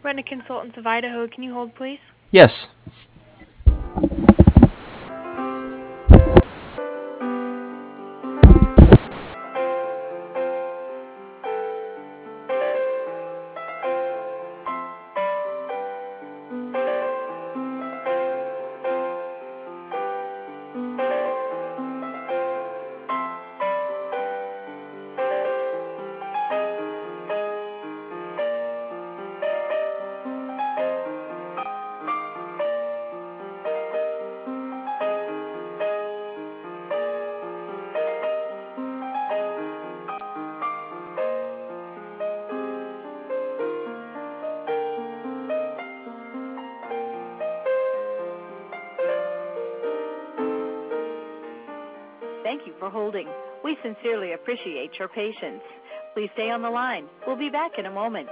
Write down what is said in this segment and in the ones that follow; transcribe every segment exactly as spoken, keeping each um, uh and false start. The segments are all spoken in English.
Retina Consultants of Idaho, can you hold, please? Yes. Thank you for holding. We sincerely appreciate your patience. Please stay on the line. We'll be back in a moment.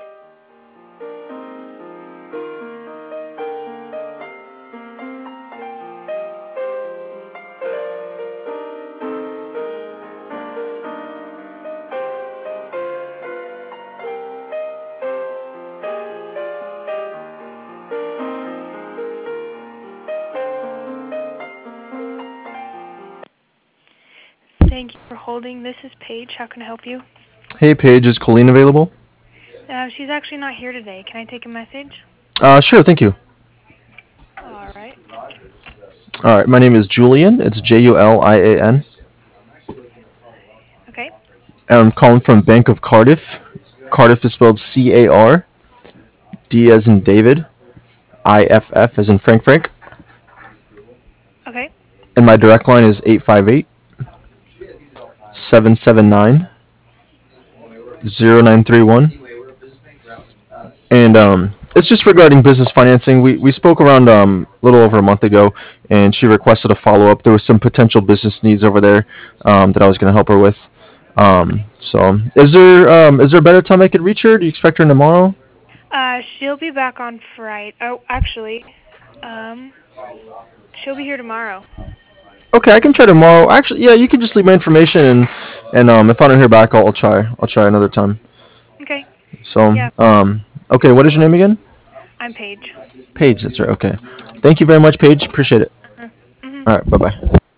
Thank you for holding. This is Paige. How can I help you? Hey, Paige, is Colleen available? Uh, she's actually not here today. Can I take a message? Uh, sure, thank you. All right. All right, my name is Julian. It's J U L I A N. Okay. And I'm calling from Bank of Cardiff. Cardiff is spelled C A R D as in David, I F F as in Frank Frank. Okay. And my direct line is eight five eight, seven seven nine, zero nine three one. And um, it's just regarding business financing. We, we spoke around um, a little over a month ago, and she requested a follow up. There was some potential business needs over there um, that I was going to help her with. Um, so, is there um, is there a better time I could reach her? Do you expect her tomorrow? Uh, she'll be back on Friday. Oh, actually, um, she'll be here tomorrow. Okay, I can try tomorrow. Actually, yeah, you can just leave my information, and and um, if I don't hear back, I'll, I'll try. I'll try another time. Okay. So, Yeah, um, okay, what is your name again? I'm Paige. Paige. That's right. Okay. Thank you very much, Paige. Appreciate it. Uh-huh. Mm-hmm. All right. Bye bye.